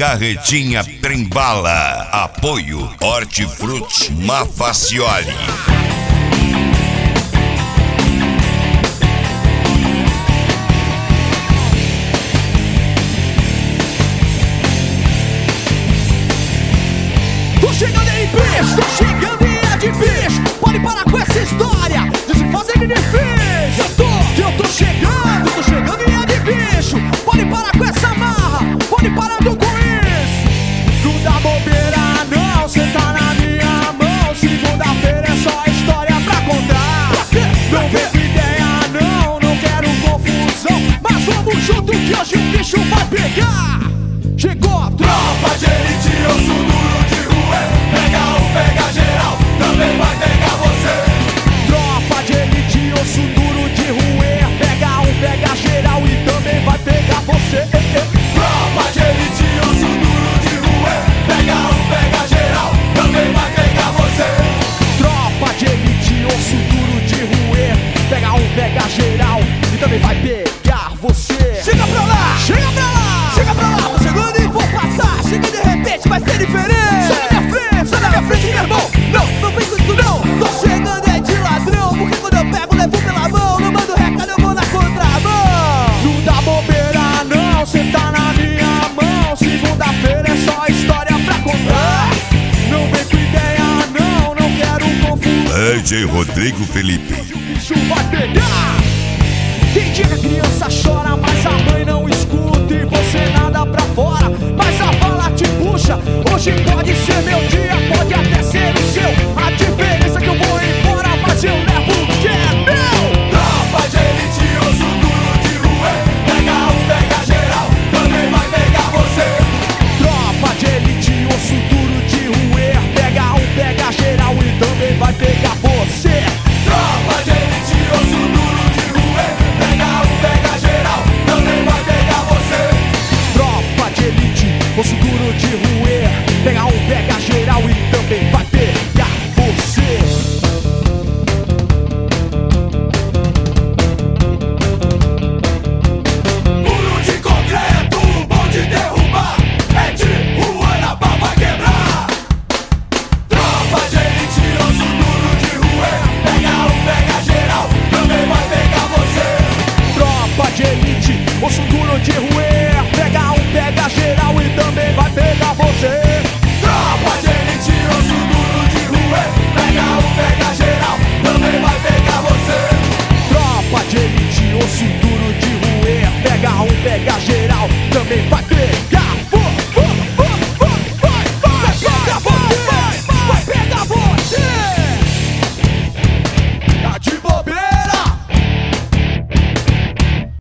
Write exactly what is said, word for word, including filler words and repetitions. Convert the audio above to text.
Carretinha Trembala. Apoio Hortifruti Mafacioli. Tô chegando aí, bicho, tô chegando e é de bicho. Pode parar com essa história de se fazer de difícil. Eu tô, que eu tô chegando, tô chegando e é de bicho. Pode parar com essa marra, pode parar com isso. Não dá bobeira não, cê tá na minha mão. Segunda-feira é só história pra contar. Não vem com ideia não, não quero confusão. Mas vamos junto que hoje o bicho vai pegar. Chegou a tropa de elite, osso duro de rua. Pega um, pega geral, também vai pegar você. Tropa de elite, osso duro de ruer. Pega um, pega geral e também vai pegar você. Tropa de elite, osso duro de ruer. Pega um, pega geral, também vai pegar você. Tropa de elite, osso duro de ruer. Pega um, pega geral e também vai pegar você. Chega pra lá, chega pra lá, chega pra lá. Tô chegando e vou passar. Chega de repente, vai ser diferente. Sai da minha frente, sai da minha frente, meu irmão. Não, não vem com isso não. Tô chegando é de ladrão, porque quando eu pego, levo pela mão. Não mando recado, eu vou na contramão. Não dá bobeira não, cê tá na minha mão. Segunda-feira é só história pra contar. Não vem com ideia não, não quero confusão. D J Rodrigo Felipe. Hoje o bicho vai pegar. Quem diga criança chora, mas a mãe não escuta.